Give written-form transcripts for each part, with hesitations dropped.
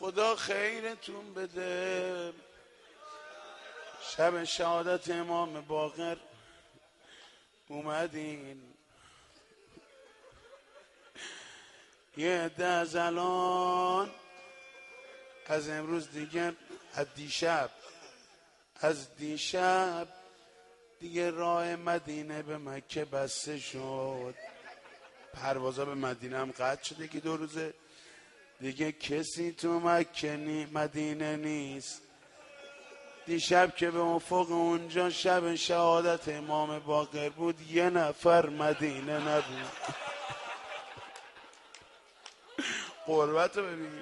خدا خیرتون بده. شب شهادت امام باقر اومدین، یه عده از الان، از امروز دیگر، از دیشب دیگه راه مدینه به مکه بسته شد. پروازا به مدینه هم قطع شده که 2 روزه دیگه کسی تو مکه مدینه نیست. دیشب که به افق اونجا شب شهادت امام باقر بود، 1 نفر مدینه نبود. قربت رو ببین.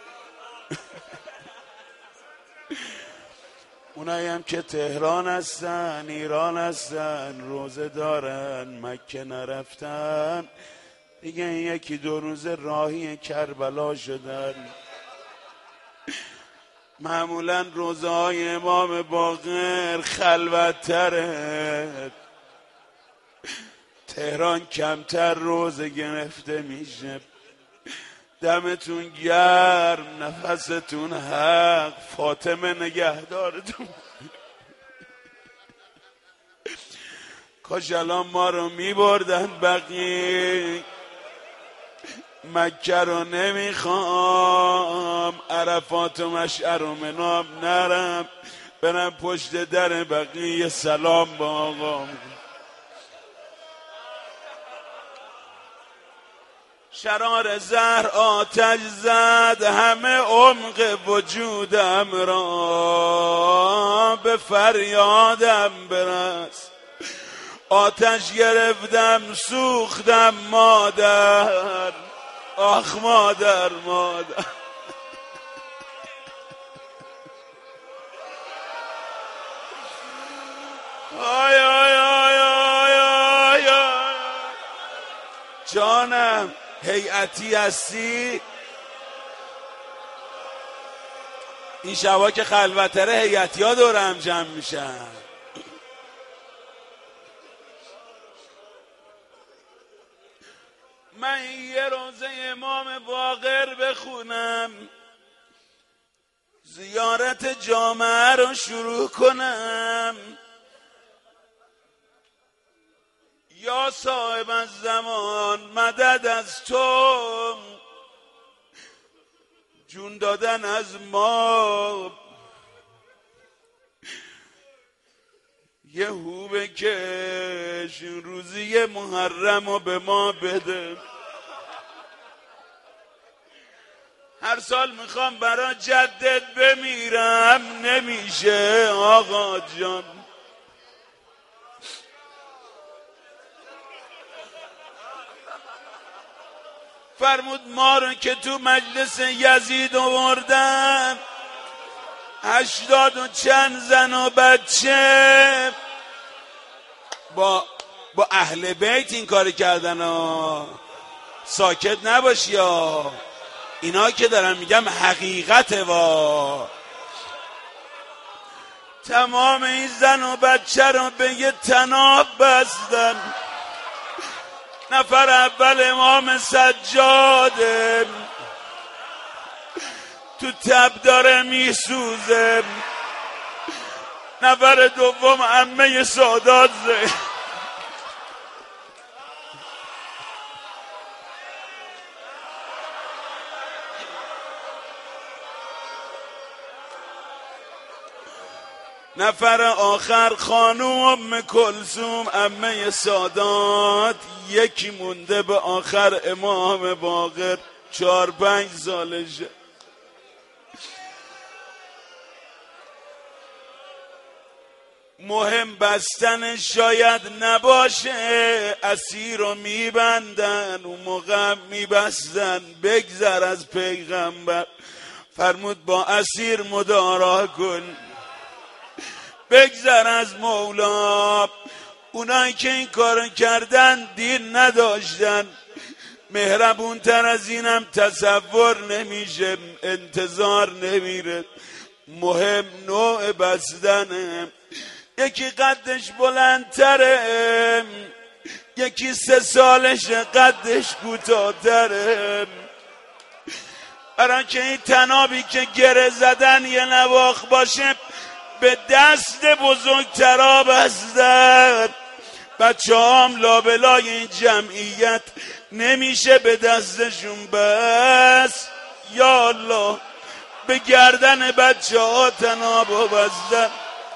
اونایی هم که تهران هستن، ایران هستن، روزه دارن، مکه نرفتن، دیگه 1-2 روز راهی کربلا شدن. معمولا روزه های امام باقر خلوت‌تره. تهران کمتر روزه گرفته میشه. دمتون گرم، نفستون حق، فاطمه نگهدارتون. کاش الان ما رو میبردن بقیه. مکه رو نمیخوام، عرفات و مشعر و منام نرم، برم پشت در بقیه سلام با آقا. شرار زهر آتش زد همه عمق وجودم را، به فریادم برس. آتش گرفتم سوختم مادر، آخ مادر مادر. آی آی آی آی آی آی. جانم هیئتی هستی؟ این شبا که خلوتره هیئتی ها دور هم جمع میشن. من یه روزه امام باقر بخونم، زیارت جامعه رو شروع کنم. یا صاحب الزمان مدد از تو، جون دادن از ما. یه هو بکش روزی محرم رو به ما بده. هر سال میخوام برا جدت بمیرم، نمیشه آقا جان. فرمود ما رو که تو مجلس یزید آوردن، 80 و چند زن و بچه با اهل بیت این کار کردن. ساکت نباشی یا اینا که دارم میگم حقیقته. تمام این زن و بچه رو به یه طناب بستن. نفر اول امام سجاده، تو تب داره میسوزه. نفر دوم عمه سادات زه. نفر آخر خانوم ام کلثوم عمه سادات. یکی مونده به آخر امام باقر، 4-5 سالشه. مهم بستن شاید نباشه، اسیر رو میبندن، اون موقع میبستن. بگذر از پیغمبر، فرمود با اسیر مدارا کن. بگذر از مولا. اونایی که این کارو کردن دین نداشتن. مهربون تر از اینم تصور نمیشه، انتظار نمیره. مهم نوع بستنه. یکی قدش بلندتره، یکی 3 سالش قدش کوتاه‌تره. برای که این تنابی که گره زدن یه نواخ باشه به دست بزرگترا بستن. بچه هم لابلای این جمعیت نمیشه به دستشون بس. یا الله به گردن بچه ها تنابو بستن.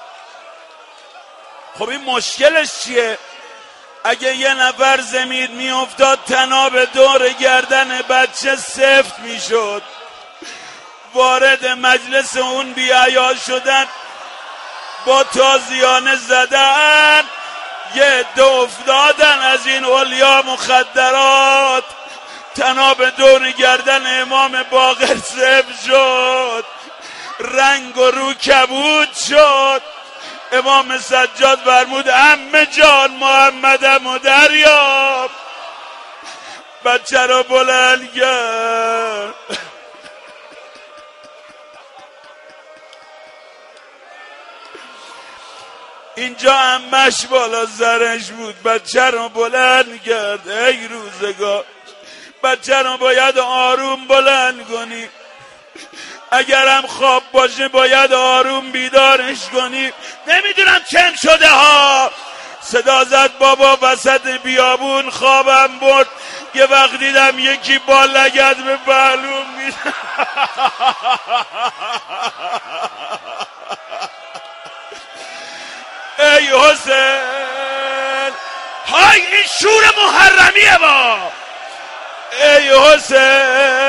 خب این مشکلش چیه؟ اگه یه نفر زمین میافتاد تناب دور گردن بچه سفت میشد. وارد مجلس اون بی‌حیا شدن، با تازیانه زدن، یه عده افتادن از این اولیا مخدرات. تناب دور گردن امام باقر سفت شد، رنگ و رو کبود شد. امام سجاد فرمود عمه جان محمدم و دریاب. بچه رو بلند کرد. اینجا عمش بالا سرش بود، بچه رو بلند کرد. ای روزگار، بچه رو باید آروم بلند کنی، اگرم خواب باشه باید آروم بیدارش کنی. نمیدونم چم شده ها. صدا زد بابا وسط بیابون خوابم برد. یه وقت دیدم یکی با لگد به پهلوم میده. ای حسین، های این شور محرمیه با. ای حسین